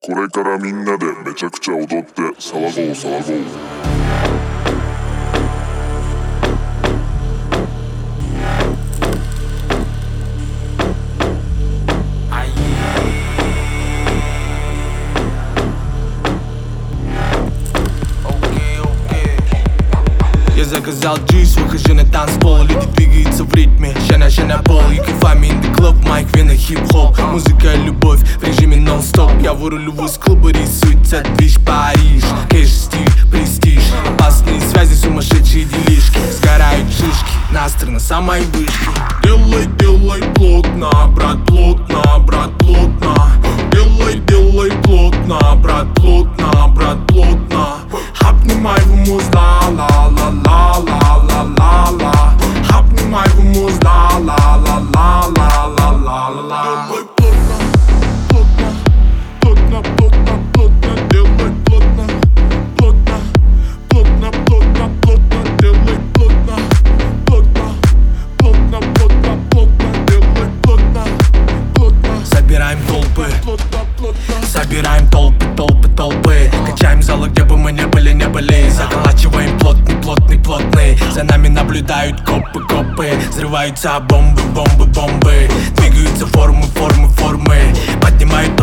これからみんなでめちゃくちゃ踊って騒ごう騒ごう。 Я заказал джуз, выхожу на танцпол. Люди двигаются в ритме, ща на пол. You can find me in the club, майк, вена, хип-хоп. Музыка и любовь в режиме нон-стоп. Я вырулю из клуба, рисуется движ Париж. Кэш, стиль, престиж, опасные связи, сумасшедшие делишки. Сгорают шишки, настрой на самой вышке. Делай, делай плотно, брат, плотно, брат, плотно. Делай, делай плотно, брат, плотно, брат, плотно. Хапни моего музла, ла-ла-ла-ла-ла-ла-ла. Хапни моего музла, ла-ла-ла-ла-ла-ла-ла. Делай плотно, плотно, плотно, плотно. Делай плотно, плотно, плотно, плотно, плотно. Делай плотно, плотно, плотно, плотно, плотно. Делай плотно, плотно. Собираем толпы, собираем толпы, толпы, толпы. Качаем залы, где бы мы не были, не были. Заколачиваем плотный, плотный, плотный. За нами наблюдают копы, копы. Взрываются бомбы, бомбы, бомбы. Двигаются формы, формы, формы. Поднимают